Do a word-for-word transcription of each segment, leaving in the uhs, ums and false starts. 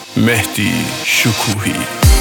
مهدی شکوهی.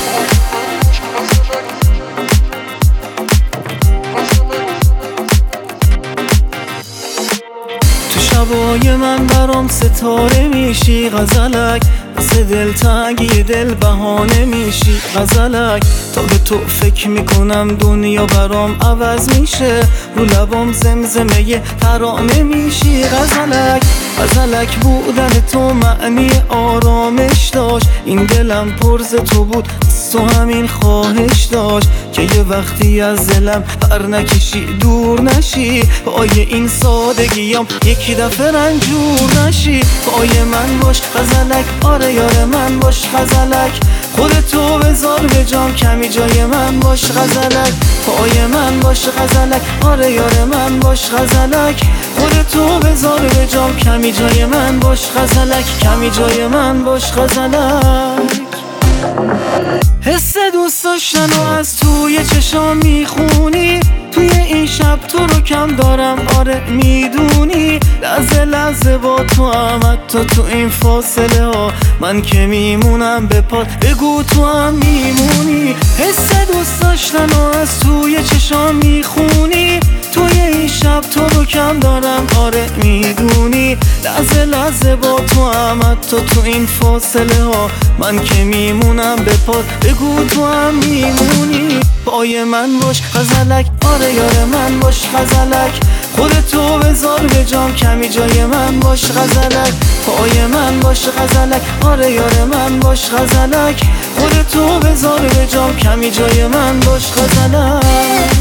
تو شبای من برام ستاره میشی غزلک، واسه دلتنگی دل بهانه میشی غزلک. تا به تو فکر میکنم دنیا برام عوض میشه، رو لبام زمزمه یه ترانه میشی غزلک. غزلک بودن تو معنی آرامش داشت، این دلم پرز تو بود تو همین خواهش داشت که یه وقتی از دلم پر نکشی دور نشی، پای این سادگیام یکی دفعه رنجور نشی. پای من باش غزلک، آره یار من باش غزلک، خودتو بذار به جام کمی جای من باش غزلک. پای من باش غزلک، آره یار من باش غزلک، خودتو بذار به جام کمی جای من باش غزلک، کمی جای من باش غزلک. حس دوست داشتن و از توی چشام میخونی، توی این شب تو رو کم دارم آره میدونی. لحظه لحظه با تو هم حتی تو این فاصله ها، من که میمونم به پات بگو تو هم میمونی. حس دوست داشتن و از توی چشام میخونی، توی این شب تو رو کم دارم آره میدونی. لحظه لحظه با تو هم حتی تو این فاصله ها، من که میمونم به پات بگو تو هم میمونی. پای من باش غزلک، آره یار من باش غزلک، خودتو بذار به جام کمی جای من باش غزلک. پای من باش غزلک، آره یار من باش غزلک، خودتو بذار به جام کمی جای من باش غزلک.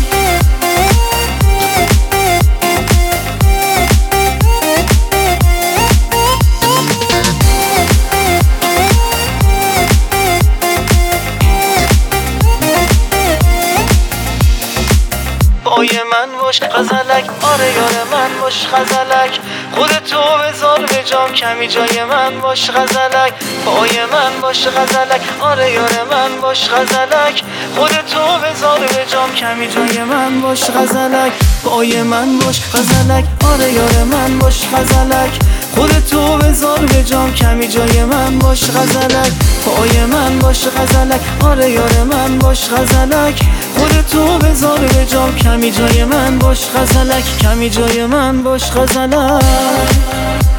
پای من باش غزلک، آره یار من باش غزلک، خودتو بذار به جام کمی جای من باش غزلک. پای من باش غزلک، آره یار من باش غزلک، خودتو بذار به جام کمی جای من باش غزلک. پای من باش غزلک، آره یار من باش غزلک، خودتو بذار به جام کمی جای من باش غزلک. پای من باش غزلک، آره یار من باش غزلک، خودتو بذار به جام کمی جای من باش غزلک، کمی جای من باش غزلک.